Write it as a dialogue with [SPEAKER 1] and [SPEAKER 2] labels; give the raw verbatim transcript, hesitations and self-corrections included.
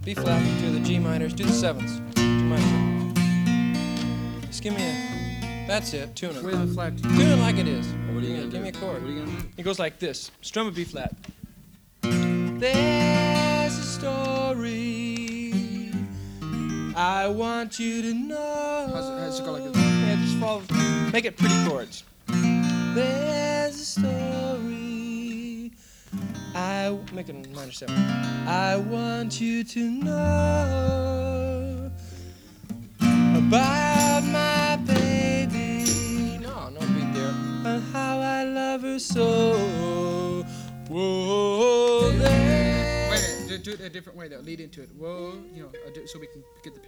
[SPEAKER 1] B flat to the G minors, do the sevens. G minor. Just give me a, that's it, tune it.
[SPEAKER 2] Where's the flat?
[SPEAKER 1] Tune it like it is.
[SPEAKER 2] What are you
[SPEAKER 1] Give me,
[SPEAKER 2] gonna
[SPEAKER 1] give me a
[SPEAKER 2] do?
[SPEAKER 1] chord.
[SPEAKER 2] What are you gonna do?
[SPEAKER 1] It goes like this. Strum a B flat. There's a story I want you to know.
[SPEAKER 2] How's it, how's it go like this?
[SPEAKER 1] Yeah, just follow. Make it pretty chords. There's a story I make it a minor seven. I want you to know about my baby. No, no beat there. And how I love her so. Whoa, there.
[SPEAKER 2] Wait a minute, do, do it a different way though. Lead into it. Whoa, you know, uh, do- so we can get the